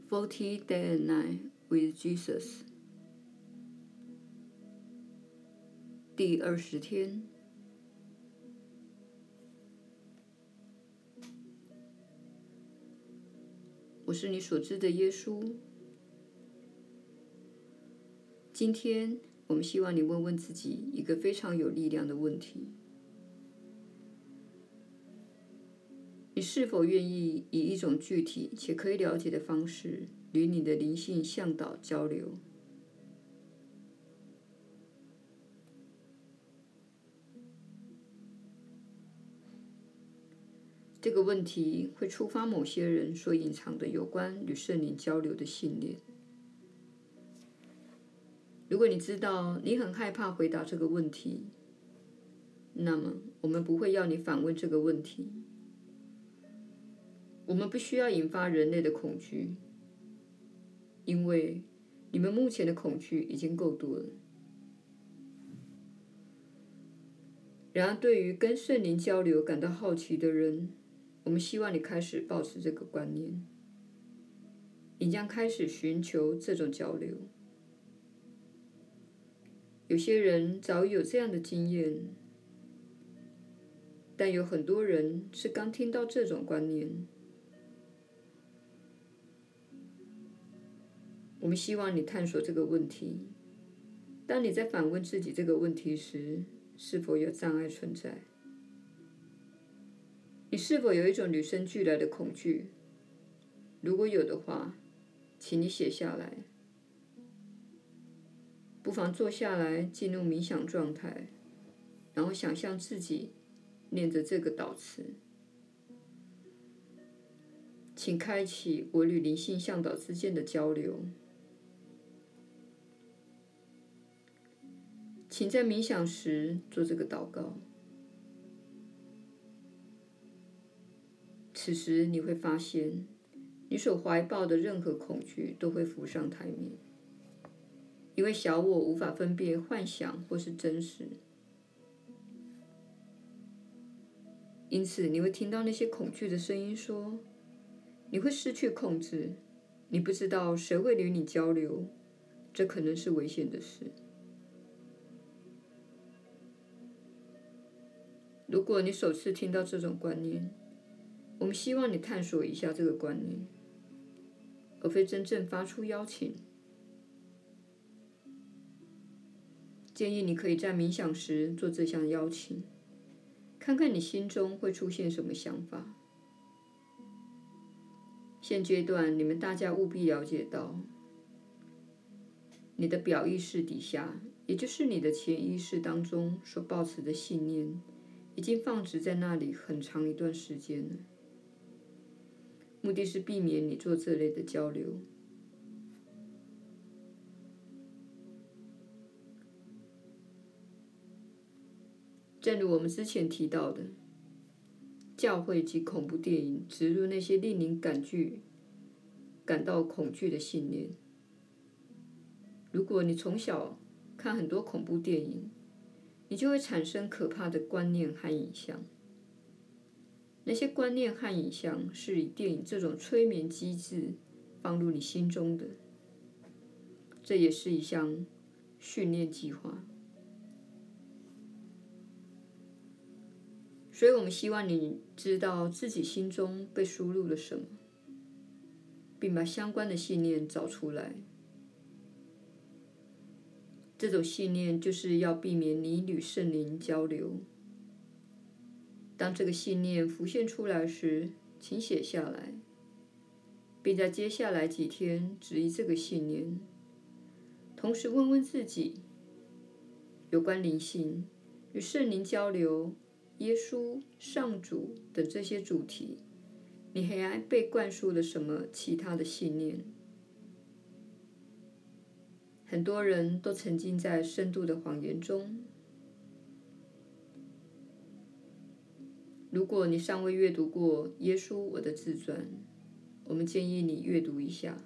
40 Day and Night with Jesus 第20天。我是你所知的耶稣。今天我们希望你问问自己一个非常有力量的问题：你是否愿意以一种具体且可以了解的方式与你的灵性向导交流？这个问题会触发某些人所隐藏的有关与圣灵交流的信念。如果你知道你很害怕回答这个问题，那么我们不会要你反问这个问题。我们不需要引发人类的恐惧，因为你们目前的恐惧已经够多了。然而，对于跟圣灵交流感到好奇的人，我们希望你开始抱持这个观念，你将开始寻求这种交流。有些人早已有这样的经验，但有很多人是刚听到这种观念。我们希望你探索这个问题：当你在反问自己这个问题时，是否有障碍存在？你是否有一种与生俱来的恐惧？如果有的话，请你写下来。不妨坐下来，进入冥想状态，然后想象自己念着这个祷词。请开启我与灵性向导之间的交流。请在冥想时做这个祷告。此时你会发现，你所怀抱的任何恐惧都会浮上台面，因为小我无法分辨幻想或是真实。因此你会听到那些恐惧的声音说，你会失去控制，你不知道谁会与你交流，这可能是危险的事。如果你首次听到这种观念，我们希望你探索一下这个观念，而非真正发出邀请。建议你可以在冥想时做这项邀请，看看你心中会出现什么想法。现阶段，你们大家务必了解到，你的表意识底下，也就是你的潜意识当中所抱持的信念，已经放置在那里很长一段时间了。目的是避免你做这类的交流。正如我们之前提到的，教会及恐怖电影植入那些令您感到恐惧的信念。如果你从小看很多恐怖电影，你就会产生可怕的观念和影像。那些观念和影像是以电影这种催眠机制放入你心中的，这也是一项训练计划。所以我们希望你知道自己心中被输入了什么，并把相关的信念找出来。这种信念就是要避免你与圣灵交流。当这个信念浮现出来时，请写下来，并在接下来几天质疑这个信念，同时问问自己，有关灵性、与圣灵交流、耶稣、上主等这些主题，你还被灌输了什么其他的信念？很多人都沉浸在深度的谎言中。如果你尚未阅读过《耶稣我的自传》，我们建议你阅读一下。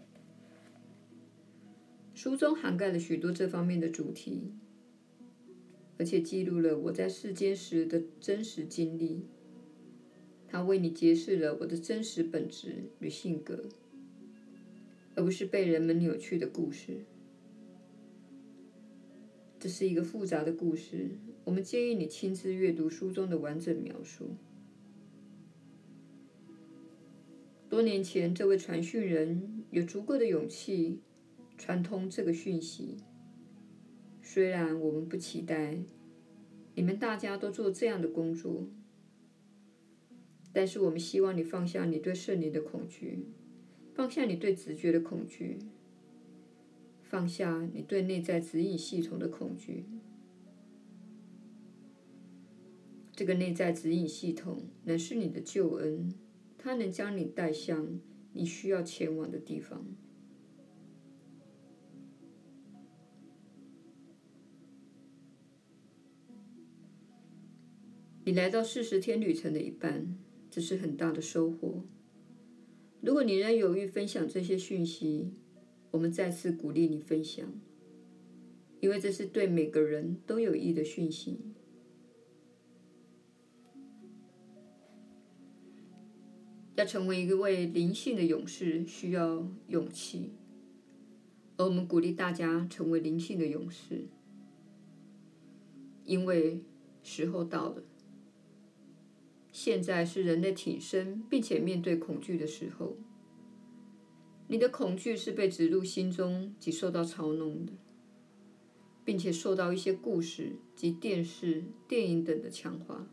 书中涵盖了许多这方面的主题，而且记录了我在世间时的真实经历。它为你揭示了我的真实本质与性格。 而不是被人们扭曲的故事。这是一个复杂的故事，我们建议你亲自阅读书中的完整描述。多年前，这位传讯人有足够的勇气传通这个讯息。虽然我们不期待你们大家都做这样的工作，但是我们希望你放下你对圣灵的恐惧，放下你对直觉的恐惧，放下你对内在指引系统的恐惧。这个内在指引系统乃是你的救恩，它能将你带向你需要前往的地方。你来到40天旅程的一半，这是很大的收获。如果你仍犹豫分享这些讯息，我们再次鼓励你分享，因为这是对每个人都有益的讯息。要成为一位灵性的勇士，需要勇气，而我们鼓励大家成为灵性的勇士，因为时候到了。现在是人类挺身并且面对恐惧的时候。你的恐惧是被植入心中及受到操弄的，并且受到一些故事及电视、电影等的强化。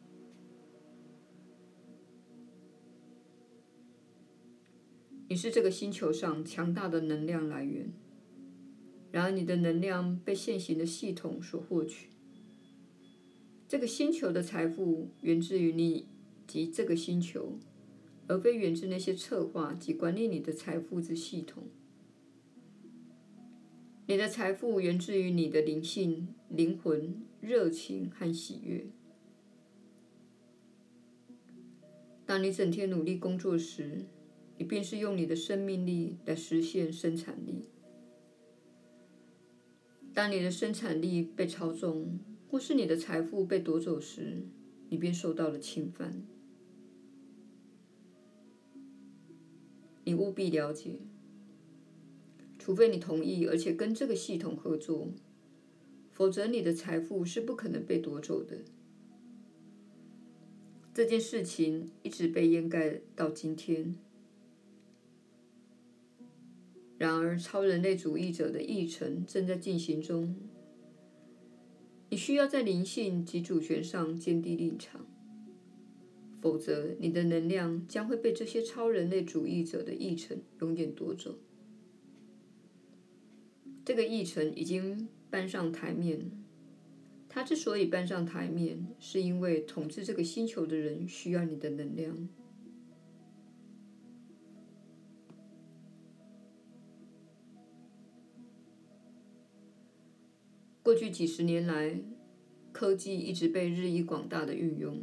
你是这个星球上强大的能量来源，然而你的能量被现行的系统所获取。这个星球的财富源自于你及这个星球，而非源自那些策划及管理你的财富之系统。你的财富源自于你的灵性、灵魂、热情和喜悦。当你整天努力工作时，你便是用你的生命力来实现生产力。当你的生产力被操纵，或是你的财富被夺走时，你便受到了侵犯。你务必了解，除非你同意而且跟这个系统合作，否则你的财富是不可能被夺走的。这件事情一直被掩盖到今天。然而，超人类主义者的议程正在进行中。你需要在灵性及主权上坚定立场，否则你的能量将会被这些超人类主义者的议程永远夺走。这个议程已经搬上台面。它之所以搬上台面，是因为统治这个星球的人需要你的能量。过去几十年来，科技一直被日益广大的运用。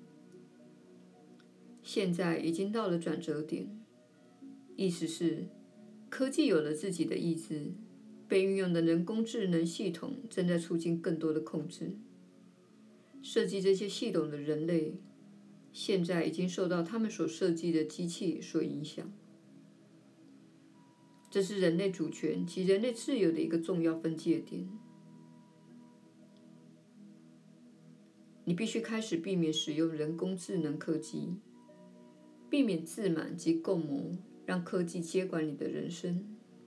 现在已经到了转折点，意思是，科技有了自己的意志，被运用的人工智能系统正在促进更多的控制。设计这些系统的人类，现在已经受到他们所设计的机器所影响。这是人类主权及人类自由的一个重要分界点。你必须开始避免使用人工智能科技，避免自满及共谋，让科技接管你的人生。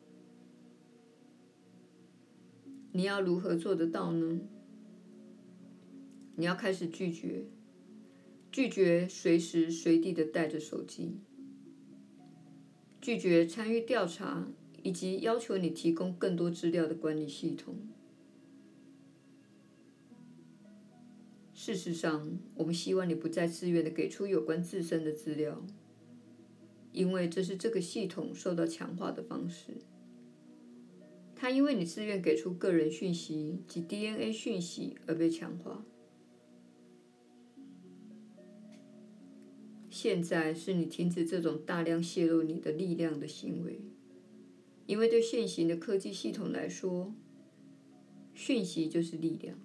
你要如何做得到呢？你要开始拒绝随时随地的带着手机，拒绝参与调查以及要求你提供更多资料的管理系统。事实上，我们希望你不再自愿地给出有关自身的资料，因为这是这个系统受到强化的方式。它因为你自愿给出个人讯息及 DNA 讯息而被强化。现在是你停止这种大量泄露你的力量的行为，因为对现行的科技系统来说，讯息就是力量。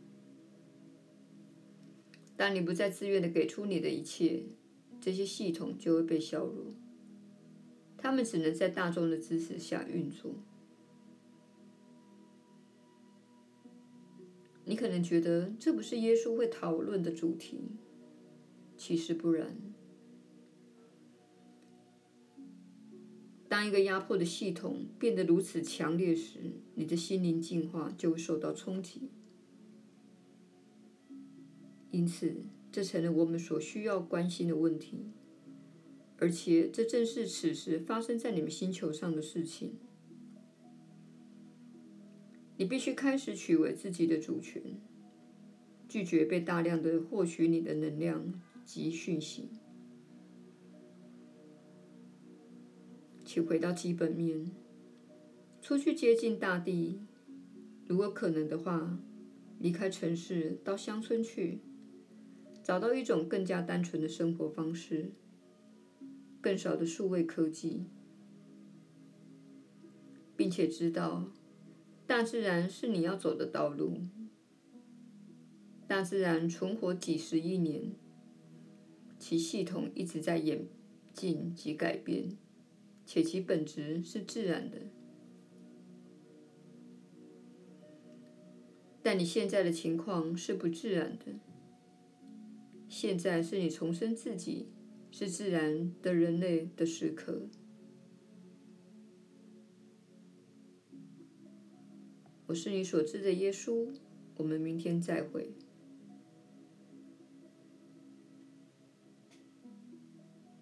当你不再自愿地给出你的一切，这些系统就会被削弱。 他们只能在大众的支持下运作。你可能觉得这不是耶稣会讨论的主题，其实不然。当一个压迫的系统变得如此强烈时，你的心灵进化就会受到冲击。因此，这成了我们所需要关心的问题，而且这正是此时发生在你们星球上的事情。你必须开始取回自己的主权，拒绝被大量的获取你的能量及讯息。请回到基本面，出去接近大地，如果可能的话，离开城市到乡村去，找到一种更加单纯的生活方式，更少的数位科技，并且知道大自然是你要走的道路。大自然存活几十亿年，其系统一直在演进及改变，且其本质是自然的。但你现在的情况是不自然的。现在是你重生自己是自然的人类的时刻。我是你所知的耶稣，我们明天再会。